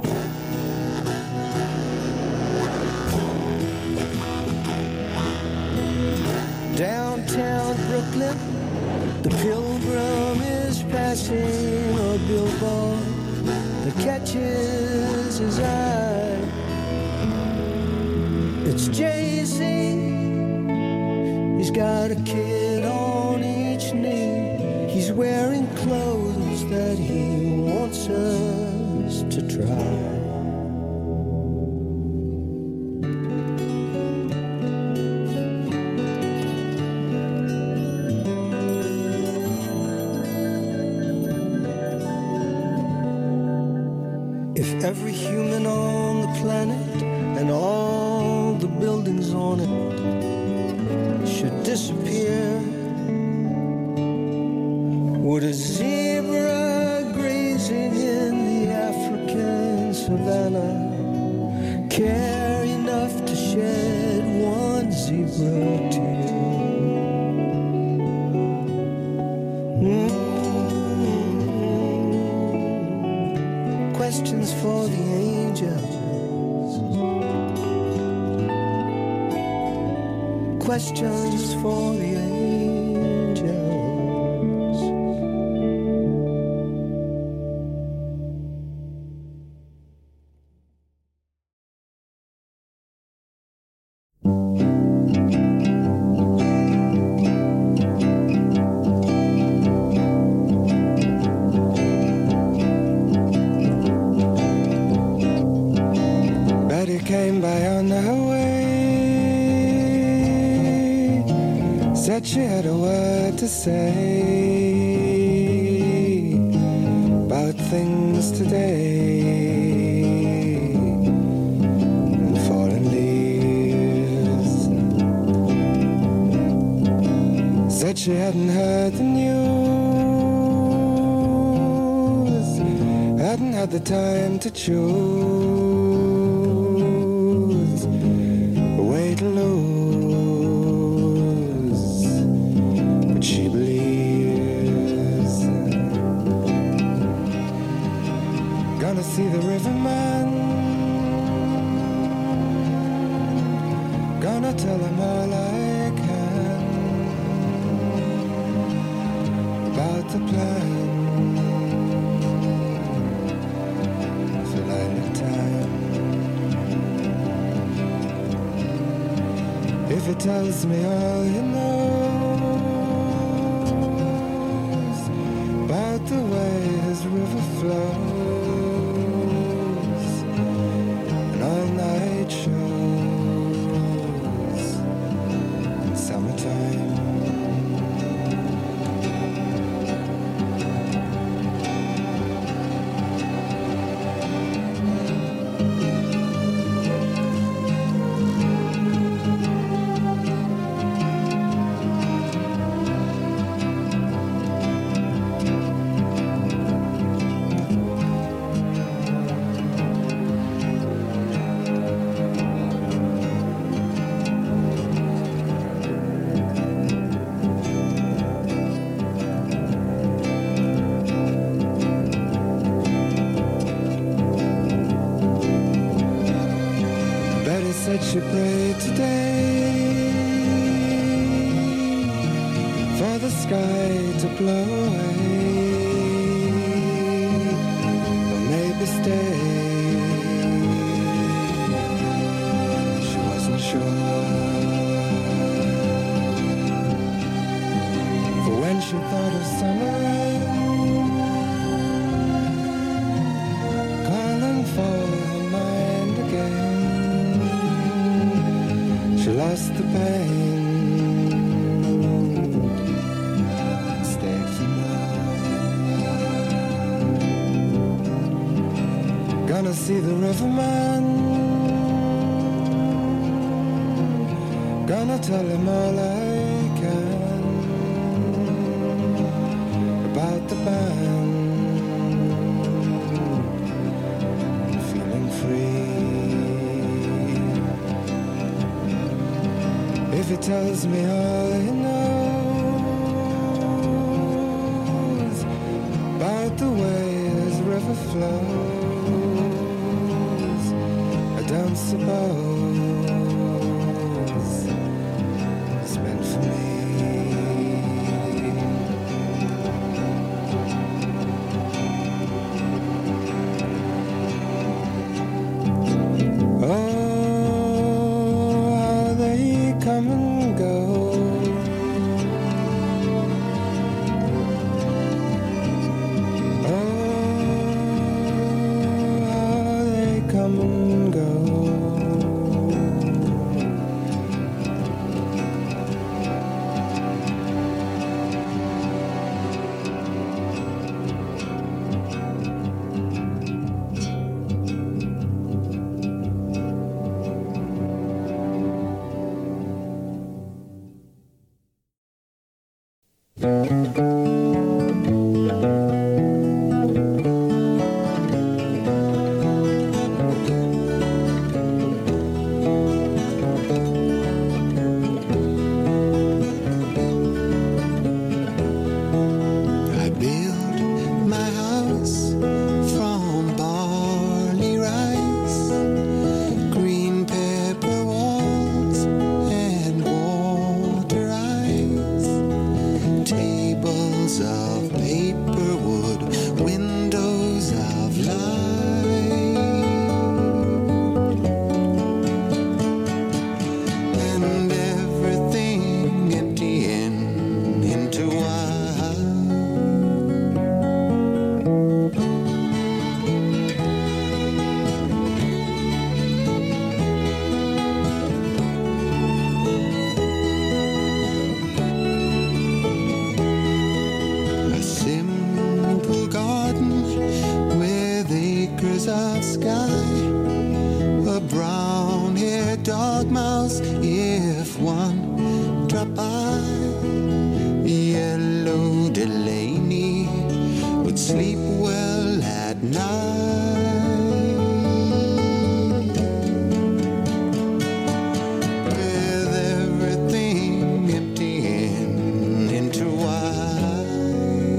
Downtown Brooklyn, the pilgrim is passing a billboard that catches his eye. It's Jay-Z. He's got a kid on each knee. He's wearing clothes that he wants us to try. If every human on the planet and all the buildings on it should disappear, would a zebra grazing in the African savannah care enough to shed one zebra tear? Mm. Questions for the angels. Questions for the angels. Betty came by on her way, said she had a word to say about things today and fallen leaves. Said she hadn't heard the news, hadn't had the time to choose a way to lose, but she believes. Gonna see the riverman, gonna tell him all I can about the plan for light time. If it tells me all he knows about the way his river flows and all night shows in summertime. Said she prayed today for the sky to blow away, or maybe stay. She wasn't sure, for when she thought of summer rain, the pain. Stay for now. Gonna see the riverman. Gonna tell him all I can about the band. Feeling free. If he tells me all he knows about the way his river flows, I don't suppose it's meant for me. Oh, how they come and go. Oh, how they come and go. I built my house from barley rice, green pepper walls and water ice, tables of paper wood, windows of light, and everything emptying into one. A simple garden with acres of sky, a brown-haired dog mouse if one drop by. Yellow Delaney would sleep well at night, with everything emptying into wine.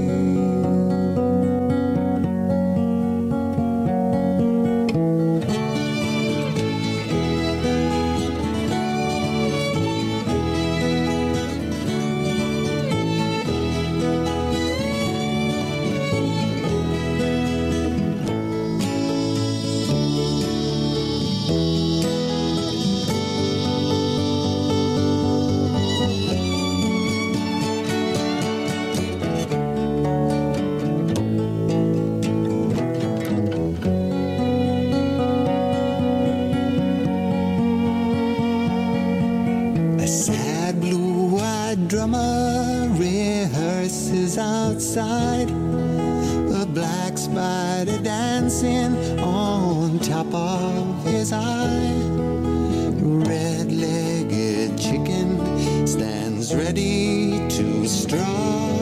A sad blue-eyed drummer rehearses outside, a black spider dancing on top of his eye. Red-legged chicken stands ready to strike.